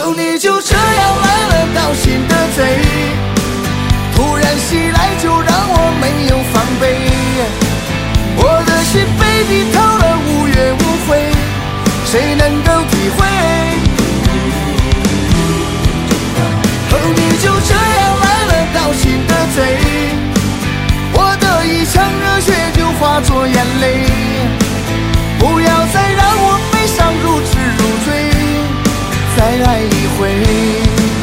哦，你就这样来了道心的贼，突然袭来就让我没有防备，我的心被你偷了无怨无悔，谁能够体会？哦，你就这样来了道心的贼，我的一腔热血就化作眼泪，不要再让我悲伤如痴如醉，再爱一回。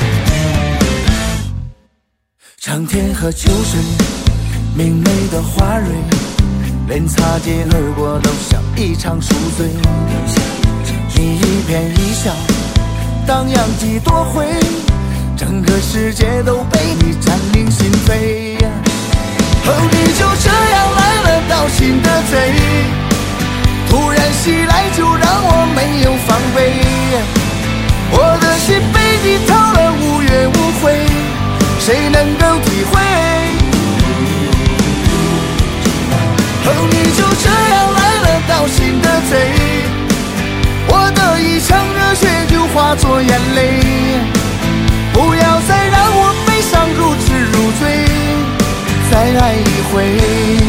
长天和秋水，明媚的花蕊，连擦肩而过都像一场宿醉，你一颦一笑荡漾几多回，整个世界都被你占领心扉。哦，你就这样来了道心的贼，突然袭来就让我没有防备，我的心被你偷了无怨无悔，谁能够体会？哦，你就这样来了道心的贼，我的一腔热血就化作眼泪，不要再让我悲伤如痴如醉，再爱一回。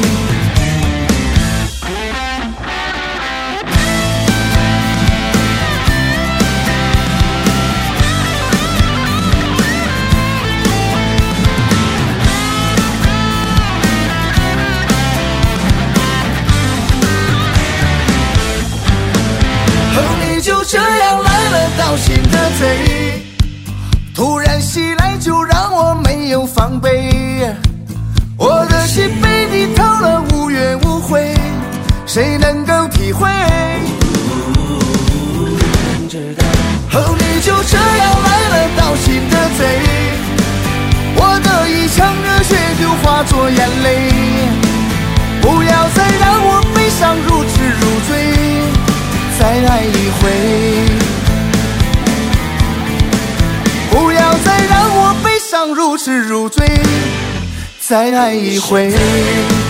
就这样来了道心的贼，突然袭来就让我没有防备，我的心被你偷了无怨无悔，谁能够体会？哦，你就这样来了道心的贼，我的一腔热血就化作眼泪，不要再让我悲伤如痴如醉，再爱一回，不要再让我悲伤如痴如醉，再爱一回。